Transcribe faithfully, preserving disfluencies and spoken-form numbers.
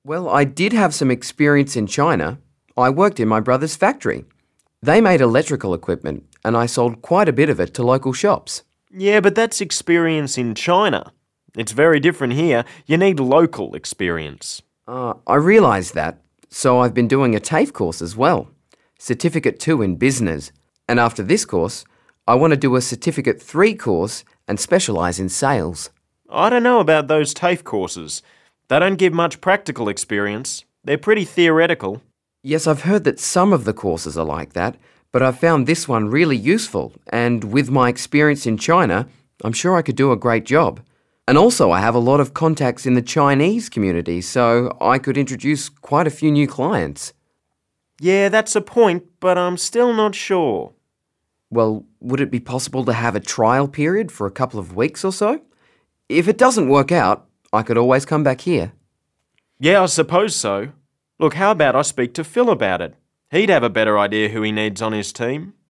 Well, I did have some experience in China. I worked in my brother's factory. They made electrical equipment, and I sold quite a bit of it to local shops. Yeah, but that's experience in China. It's very different here. You need local experience. Uh, I realised that, so I've been doing a TAFE course as well, Certificate two in Business. And after this course, I want to do a Certificate three course and specialise in sales. I don't know about those TAFE courses. They don't give much practical experience. They're pretty theoretical. Yes, I've heard that some of the courses are like that, but I've found this one really useful, and with my experience in China, I'm sure I could do a great job. And also I have a lot of contacts in the Chinese community, so I could introduce quite a few new clients. Yeah, that's a point, but I'm still not sure. Well, would it be possible to have a trial period for a couple of weeks or so? If it doesn't work out, I could always come back here. Yeah, I suppose so. Look, how about I speak to Phil about it? He'd have a better idea who he needs on his team.